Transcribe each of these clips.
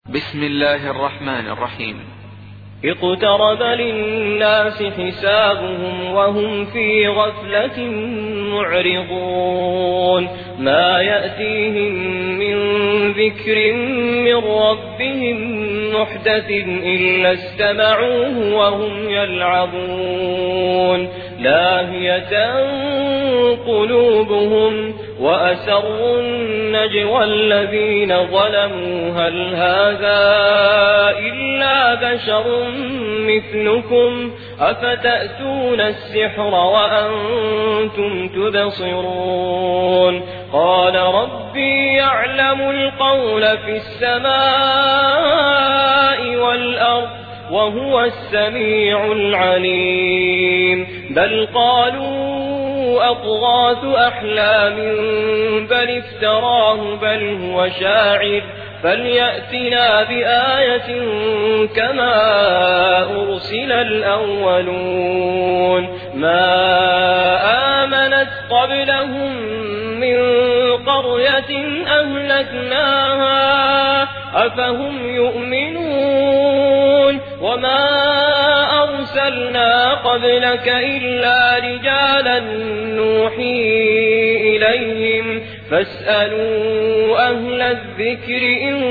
بسم الله الرحمن الرحيم. اقترب للناس حسابهم وهم في غفلة معرضون ما يأتيهم من ذكر من ربهم محدث إلا استمعوه وهم يلعبون لاهية قلوبهم وأسروا النجوى الذين ظلموا هل هذا إلا بشر مثلكم أفتأتون السحر وأنتم تبصرون قال ربي يعلم القول في السماء والأرض وهو السميع العليم بل قالوا أضغاث أحلام بل افتراه بل هو شاعر فليأتنا بآية كما أرسل الأولون ما آمنت قبلهم من قرية أهلكناها أفهم يؤمنون وما أرسلنا قبلك إلا رجالا نوحي إليهم فاسألوا أهل الذكر إن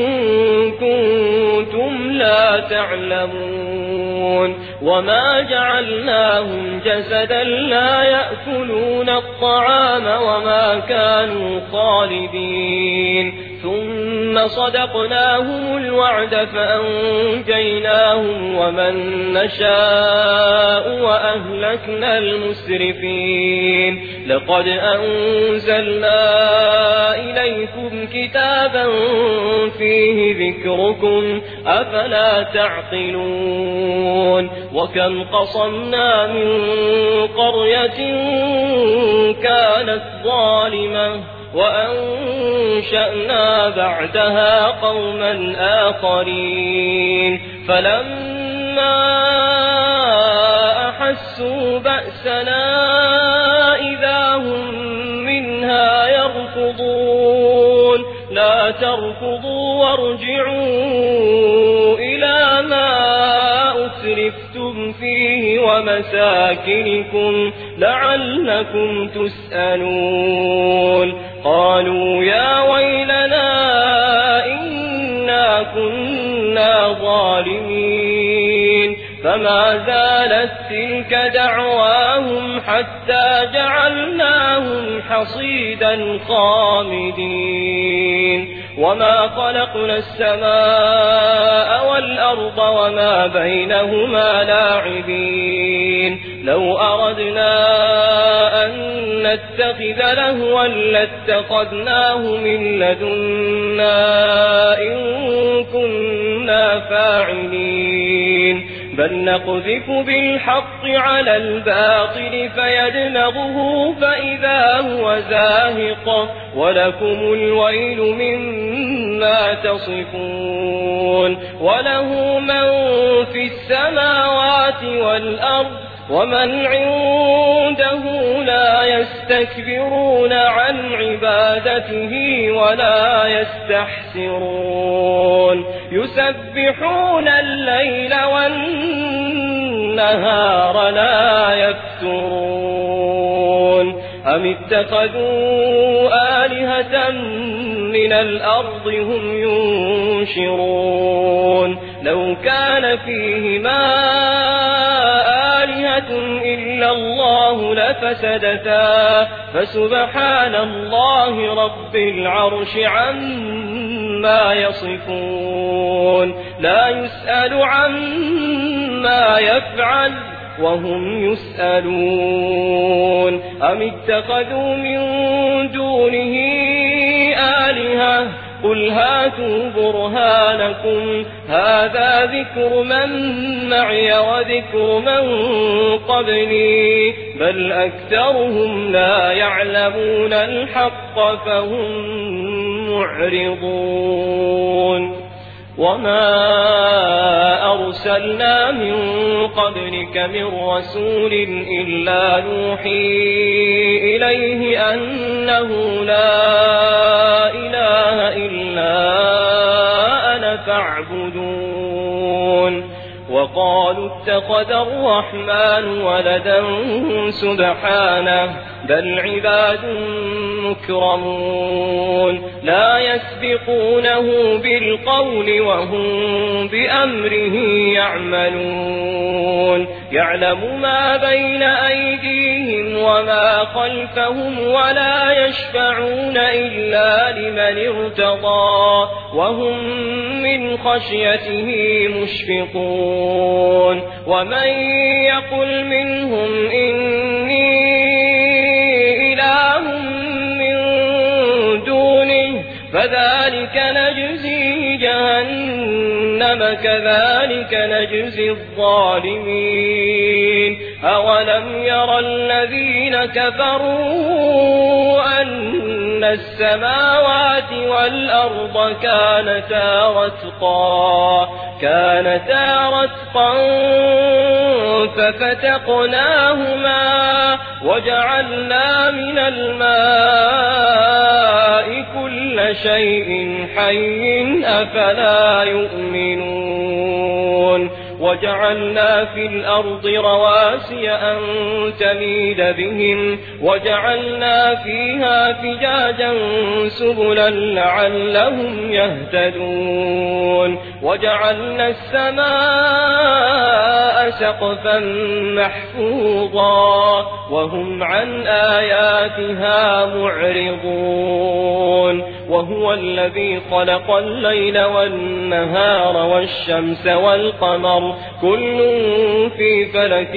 كنتم لا تعلمون وما جعلناهم جسدا لا يأكلون الطعام وما كانوا خالدين ثم صدقناهم الوعد فأنجيناهم ومن نشاء وأهلكنا المسرفين لقد أنزلنا إليكم كتابا فيه ذكركم أفلا تعقلون وكم قصمنا من قرية كانت ظالمة وأنشأنا بعدها قوما آخرين فلما أحسوا بأسنا إذا هم منها يركضون لا تركضوا وارجعوا إلى ما أسرفتم فيه ومساكنكم لعلكم تسألون قالوا يا ويلنا إنا كنا ظالمين فما زالت تلك دعواهم حتى جعلناهم حصيدا خامدين وما خلقنا السماء والأرض وما بينهما لاعبين لو أردنا أن نتخذ لهوا لاتخذناه من لدنا إن كنا فاعلين بل نقذف بالحق على الباطل فيدمغه فإذا هو زاهق ولكم الويل مما تصفون وله من في السماوات والأرض ومن عنده لا يستكبرون عن عبادته ولا يستحسرون يسبحون الليل والنهار لا يفترون أم اتخذوا آلهة من الأرض هم ينشرون لو كان فيهما آلهة إلا الله لفسدتا فسبحان الله رب العرش عما يصفون لا يسأل عما يفعل وهم يسألون أم اتخذوا من دونه آلهة قل هاتوا برهانكم هذا ذكر من معي وذكر من قبلي بل أكثرهم لا يعلمون الحق فهم معرضون وما أرسلنا من قبلك من رسول إلا نوحي إليه أنه لا إله إلا أنا تعبدون وقالوا اتخذ الرحمن ولدا سبحانه بل عباد مكرمون لا يسبقونه بالقول وهم بأمره يعملون يعلم ما بين أيديهم وما خلفهم ولا يشفعون إلا لمن ارتضى وهم من خشيته مشفقون ومن يقل منهم إني إله من دونه فذلك نجزيه جهنم كذلك نجزي الظالمين أولم ير الذين كفروا أن السماوات والأرض كانتا رتقا ففتقناهما وجعلنا من الماء كل شيء حي أفلا يؤمنون وجعلنا في الأرض رواسي أن تميد بهم وجعلنا فيها فجاجا سبلا لعلهم يهتدون وجعلنا السماء سقفا محفوظا وهم عن آياتها معرضون وهو الذي خلق الليل والنهار والشمس والقمر كل في فلك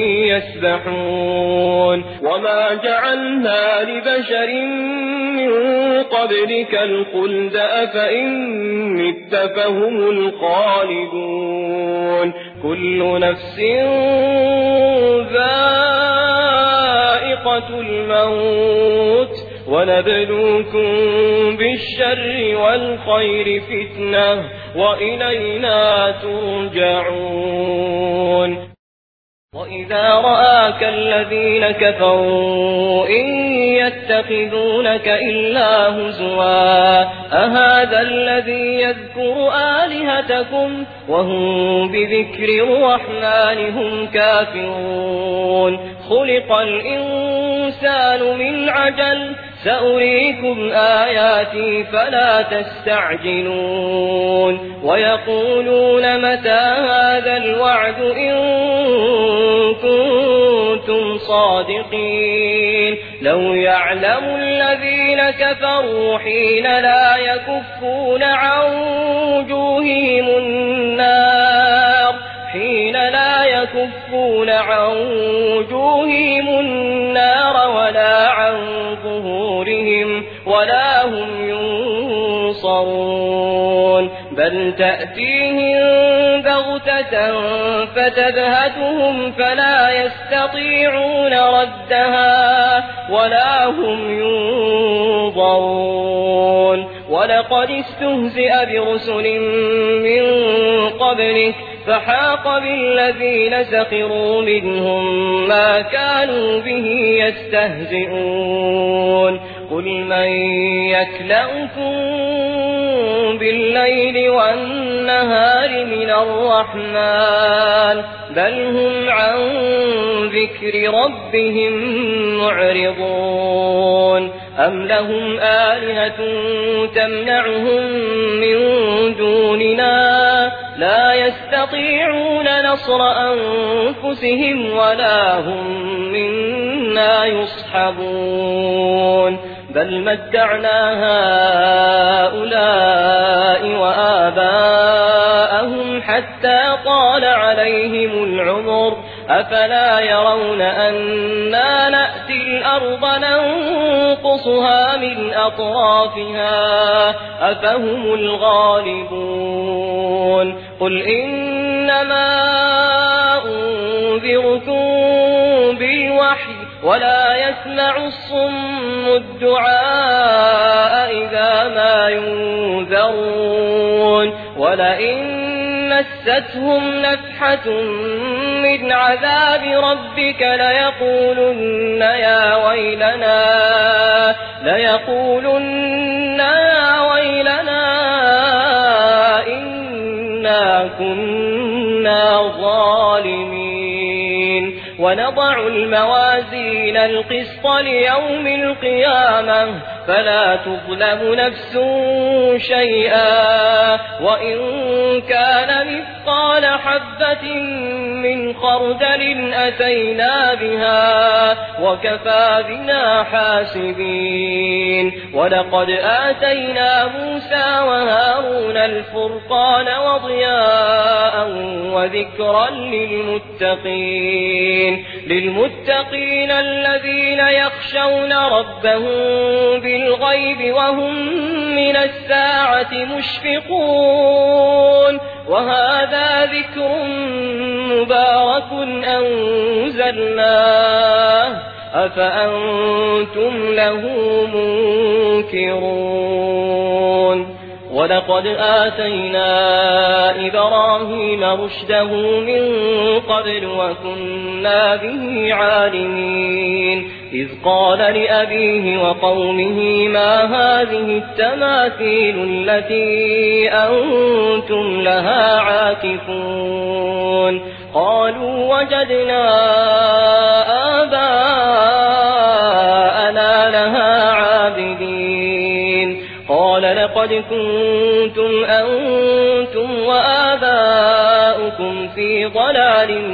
يسبحون وما جعلنا لبشر من قبلك الخلد أفإن مت فهم الخالدون كل نفس ذائقة الموت ونبلوكم بالشر والخير فتنة وإلينا ترجعون وإذا رآك الذين كفروا إن يتخذونك إلا هزوا أهذا الذي يذكر آلهتكم وهم بذكر الرحمن هم كافرون خلق الإنسان من عجل سأريكم آياتي فلا تستعجلون ويقولون متى هذا الوعد إن كنتم صادقين لو يعلم الذين كفروا حين لا يكفون عن وجوههم النار ولا عن ظهورهم ولا هم ينصرون بل تأتيهم بغتة فتبهتهم فلا يستطيعون ردها ولا هم ينظرون ولقد استهزئ برسل من قبلك فحاق بالذين سخروا منهم ما كانوا به يستهزئون قل من يكلؤكم بالليل والنهار من الرحمن بل هم عن ذكر ربهم معرضون أم لهم آلهة تمنعهم من دوننا لا يستطيعون نصر أنفسهم ولا هم منا يصحبون بل متعنا هؤلاء وآباءهم حتى طال عليهم العمر أفلا يرون أنا نأتي الأرض ننقصها من أطرافها أفهم الغالبون قل إنما أنذركم بالوحي ولا يسمع الصم الدعاء إذا ما ينذرون ولئن مستهم نفحة من عذاب ربك ليقولن يا ويلنا إنا إنا كنا ظالمين ونضع الموازين القسط ليوم القيامة فلا تظلم نفس شيئا وإن كان مثقال حبة من خردل أتينا بها وكفى بنا حاسبين ولقد آتينا موسى وهارون الفرقان وضياء وذكرا للمتقين الذين يخشون ربهم بالغيب وهم من الساعة مشفقون وهذا ذكر مبارك أنزلناه أفأنتم له منكرون ولقد آتينا إبراهيم رشده من قبل وكنا به عالمين إذ قال لأبيه وقومه ما هذه التماثيل التي أنتم لها عاكفون قالوا وجدنا آباءنا لها عابدين قال لقد كنتم أنتم وآباؤكم في ضلال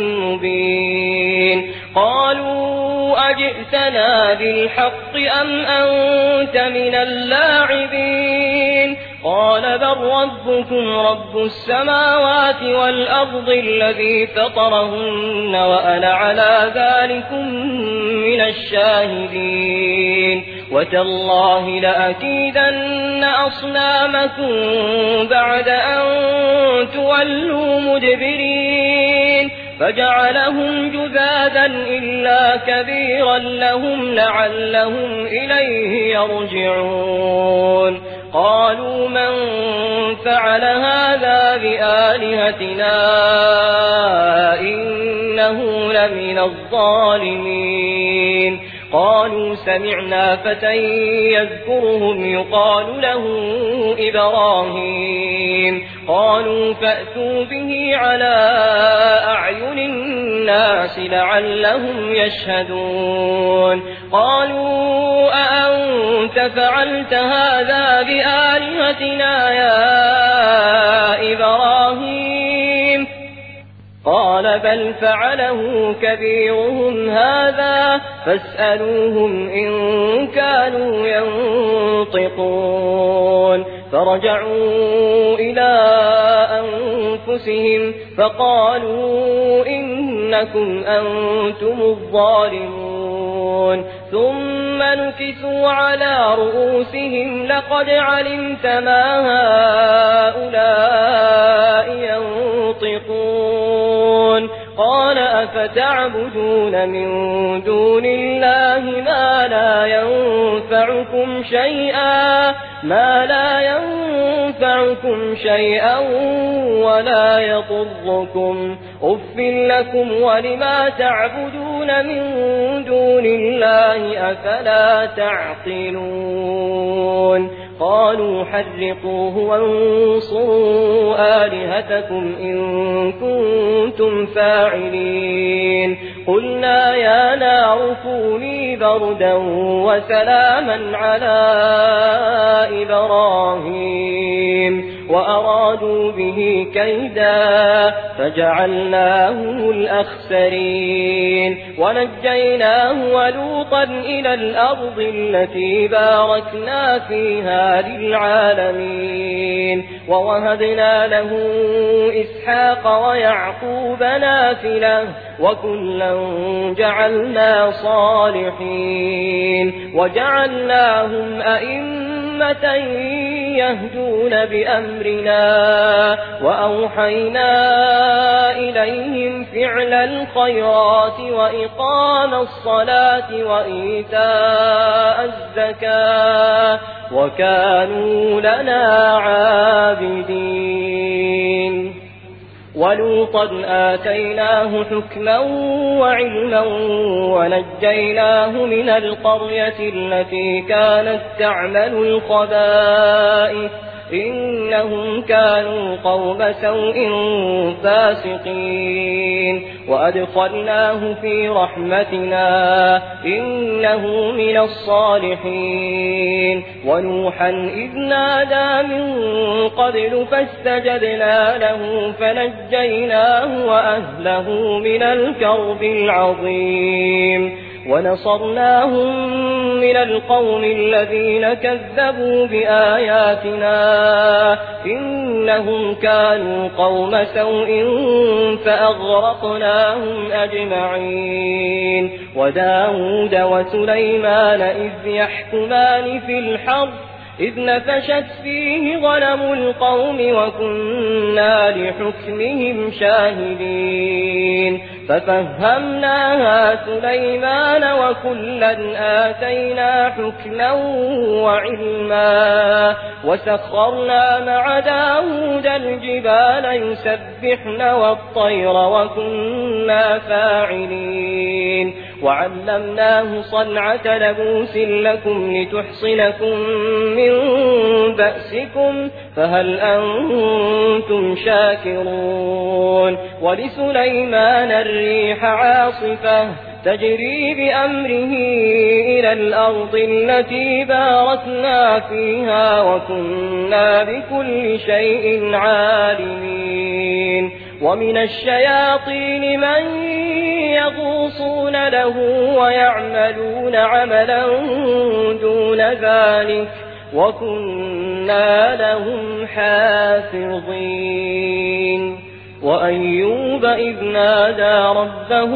مبين قالوا أجئتنا بالحق أم أنت من اللاعبين قال بل ربكم رب السماوات والأرض الذي فطرهن وأنا على ذلكم من الشاهدين وتالله لأكيدن أصنامكم بعد أن تولوا مدبرين فجعلهم جذاذا إلا كبيرا لهم لعلهم إليه يرجعون قالوا من فعل هذا بآلهتنا إنه لمن الظالمين قالوا سمعنا فتى يذكرهم يقال له إبراهيم قالوا فأتوا به على أعين الناس لعلهم يشهدون قالوا أأنت فعلت هذا بآلهتنا يا إبراهيم قال بل فعله كبيرهم هذا فاسألوهم إن كانوا ينطقون فرجعوا إلى أنفسهم فقالوا إنكم أنتم الظالمون ثم نكثوا على رؤوسهم لقد علمت ما هؤلاء ينطقون قال أفتعبدون من دون الله ما لا ينفعكم شيئا ولا يضركم أف لكم ولما تعبدون من دون الله أفلا تعقلون قالوا حرقوه وانصروا آلهتكم إن كنتم فاعلين قلنا يا نار كوني بردا وسلاما على إبراهيم وأرادوا به كيدا فجعلناهم الأخسرين ونجيناه ولوطا إلى الأرض التي باركنا فيها للعالمين ووهبنا له إسحاق ويعقوب نافلة وكلا جعلنا صالحين وجعلناهم أئمة يهدون بأمرنا وأوحينا إليهم فعل الخيرات وإقام الصلاة وإيتاء الزكاة وكانوا لنا عابدين ولوطا آتيناه حكما وعلما ونجيناه من القرية التي كانت تعمل الخبائث إنهم كانوا قوم سوء فاسقين وأدخلناه في رحمتنا إنه من الصالحين ونوحا إذ نادى من قبل فاستجبنا له فنجيناه وأهله من الكرب العظيم ونصرناهم من القوم الذين كذبوا بآياتنا إنهم كانوا قوم سوء فأغرقناهم أجمعين وداود وسليمان إذ يحكمان في الحرث إذ نفشت فيه غنم القوم وكنا لحكمهم شاهدين ففهمناها سليمان وكلا آتينا حكما وعلما وسخرنا مع داود الجبال يسبحن والطير وكنا فاعلين وعلمناه صنعة لبوس لكم لتحصنكم من بأسكم فهل أنتم شاكرون ولسليمان الريح عاصفة تجري بأمره إلى الأرض التي باركنا فيها وكنا بكل شيء عالمين ومن الشياطين من يغوصون له ويعملون عملا دون ذلك وكنا لهم حافظين وأيوب إذ نادى ربه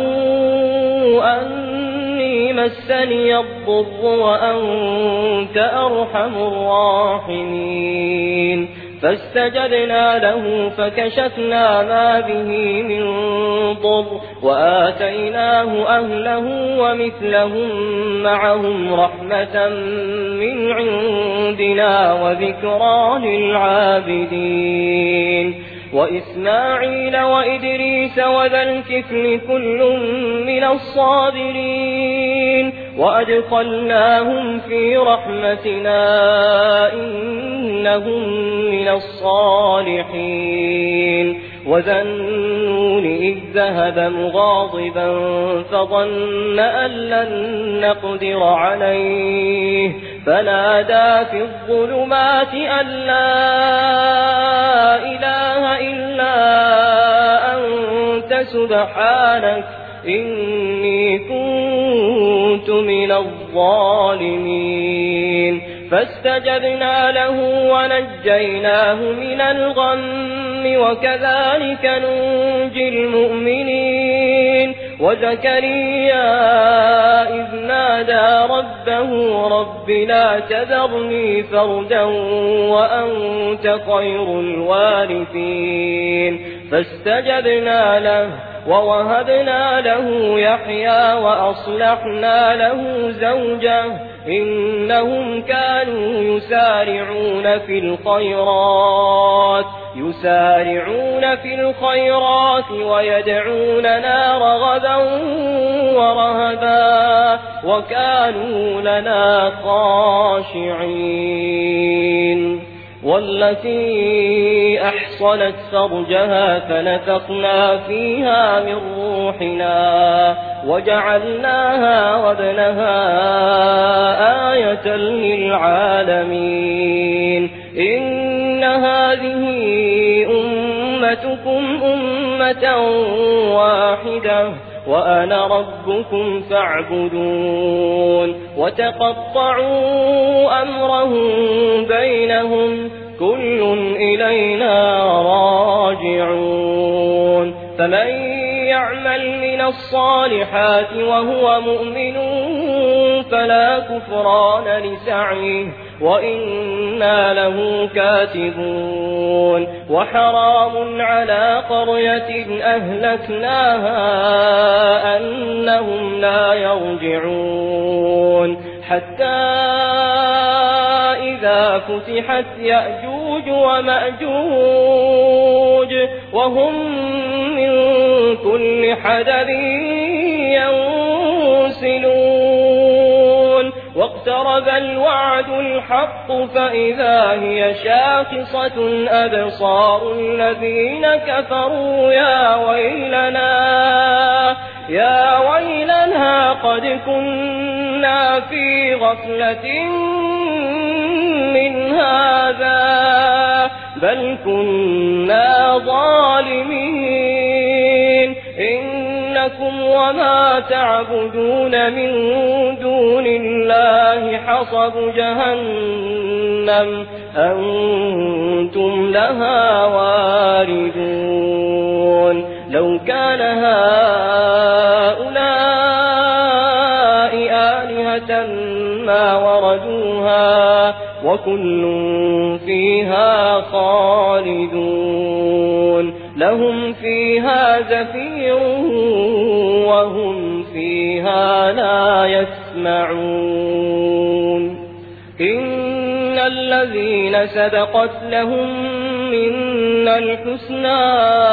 أني مسني الضر وأنت أرحم الراحمين فاستجبنا له فكشفنا ما به من ضر وآتيناه أهله ومثلهم معهم رحمة من عندنا وذكرى للعابدين وإسماعيل وإدريس وذا الكفل كل من الصابرين وأدخلناهم في رحمتنا إنهم من الصالحين وذا النون إذ ذهب مغاضبا فظن أن لن نقدر عليه فنادى في الظلمات أن لا إله إلا أنت سبحانك إني كنت من الظالمين فاستجبنا له ونجيناه من الغم وكذلك ننجي المؤمنين وزكريا إذ نادى ربه رب لا تذرني فردا وأنت خير الوارثين فاستجبنا له ووهبنا له يحيى وأصلحنا له زوجه إنهم كانوا يسارعون في الخيرات ويدعوننا رغبا ورهبا وكانوا لنا خاشعين والتي أحصنت فرجها فنفخنا فيها من روحنا وجعلناها وابنها آية للعالمين إن هذه أمتكم أمة واحدة وأنا ربكم فاعبدون وتقطعوا أمرهم بينهم كل إلينا راجعون فمن يعمل من الصالحات وهو مؤمن فلا كفران لسعيه وإنا له كاتبون وحرام على قرية أهلكناها أنهم لا يرجعون حتى إذا فتحت يأجوج ومأجوج وهم من كل حدب ينسلون واقترب الوعد الحق فإذا هي شاخصة أبصار الذين كفروا يا ويلنا قد كنا في غفلة من هذا بل كنا ظالمين إنكم وما تعبدون من دون الله حصب جهنم أنتم لها واردون لو كان هؤلاء آلهة ما وردوها وكل فيها خالدون لهم فيها زفير وهم فيها لا يسمعون إن الذين سبقت لهم منا الحسنى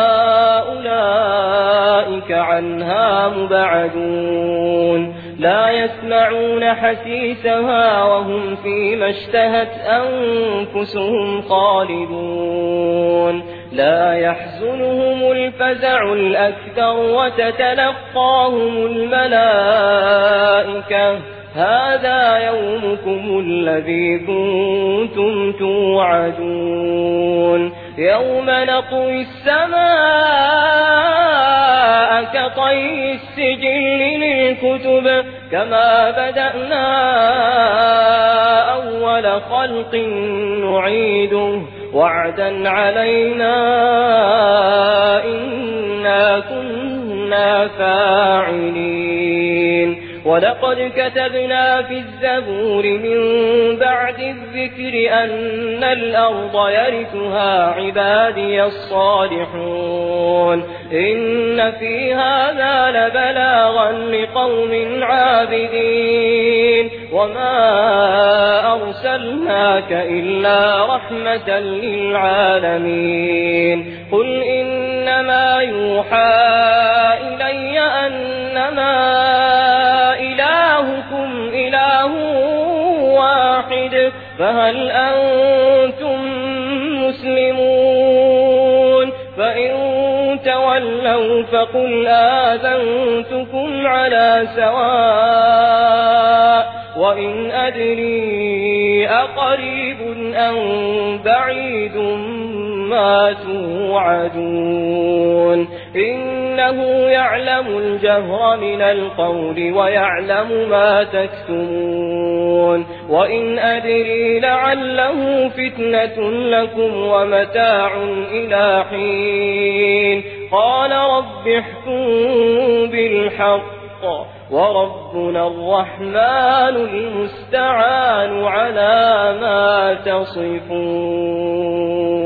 أولئك عنها مبعدون لا يسمعون حسيسها وهم فيما اشتهت أنفسهم خالدون لا يحزنهم الفزع الأكبر وتتلقاهم الملائكة هذا يومكم الذي كنتم توعدون يوم نطوي السماء كطي السجل للكتب كما بدأنا أول خلق نعيده وعدا علينا إنا كنا فاعلين ولقد كتبنا في الزبور من بعد الذكر أن الأرض يرثها عبادي الصالحون إن في هذا لبلاغا لقوم عابدين وما أرسلناك إلا رحمة للعالمين قل إنما يوحى إلي أنما إلهكم إله واحد فهل أنتم مسلمون فإن تولوا فقل آذنتكم على سواء وإن أدري أقريب أم بعيد ما توعدون إنه يعلم الجهر من القول ويعلم ما تكتمون وإن أدري لعله فتنة لكم ومتاع إلى حين قال رب احكم بالحق وربنا الرحمن المستعان على ما تصفون